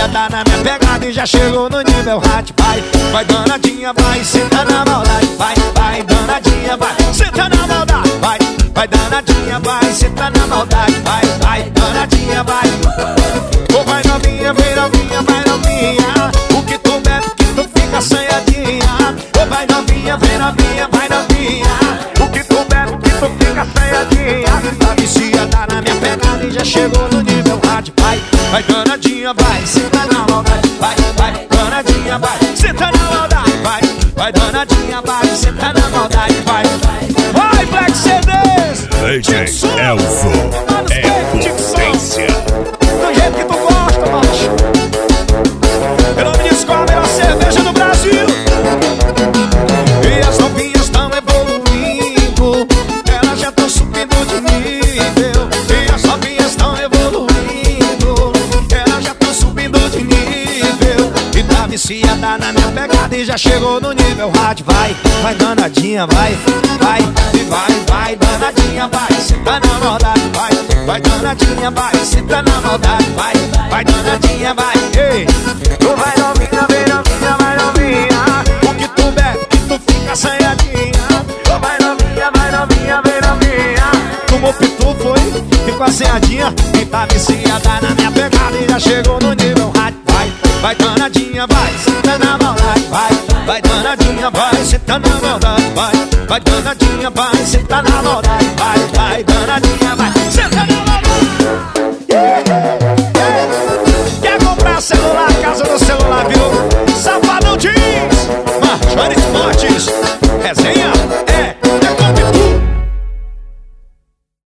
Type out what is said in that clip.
tá na minha pegada e já chegou no nível hard. Vai danadinha, vai, senta na maldade. Vai danadinha, vai, senta na maldade. Vai danadinha, vai, senta na maldade. Vai danadinha, vai. Ô vai novinha, vem novinha, vai novinha. O que tu bebe que tu fica assanhadinha. Ô vai novinha, vem novinha, vai novinha. O que tu bebe que tu fica assanhadinha. Tá viciada na minha pegada e já chegou no nível hard. Vai danadinha, vai, senta na maldade. Vai danadinha, vai, senta na maldade. Vai danadinha, vai, senta na maldade. Vai Black CDs. DJ Elzo é potência. Do jeito que tu gosta, macho. Em nome disso, qual a melhor cerveja do Brasil. E as novinhas estão evoluindo, elas já estão subindo de nível. E as novinhas estão evoluindo, elas já estão subindo de nível. E tá viciada na minha pegada e já chegou no nível hard. Vai danadinha, vai danadinha, vai, senta na maldade. Vai danadinha, vai, senta na maldade. Vai danadinha, vai, ei. Tu vai novinha, vem novinha, vai novinha. O que tu bebe, que tu fica assanhadinha. Tu vai novinha, vem novinha. Tomou pitu, foi, ficou assanhadinha. E tá viciada na minha pegada e já chegou no nível hard. Vai danadinha, vai, senta na maldade. Vai danadinha, vai, senta na maldade. Vai danadinha, vai, senta na maldade. Vai danadinha, vai, senta na maldade. Quer comprar celular, casa do celular, viu? Safadão Jeans, Marjane Esportes, resenha